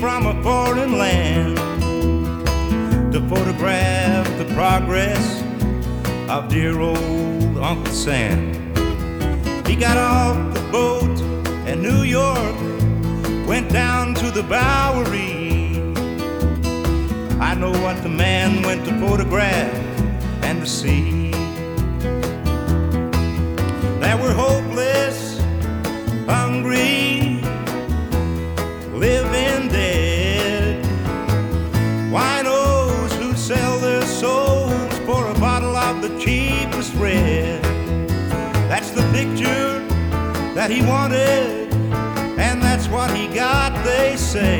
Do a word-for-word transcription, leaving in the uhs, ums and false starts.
from a foreign land to photograph the progress of dear old Uncle Sam. He got off the boat in New York, went down to the Bowery. I know what the man went to photograph and to see. There were hopeless, hungry, living dead, winos who sell their souls for a bottle of the cheapest red. That's the picture that he wanted, and that's what he got, they say.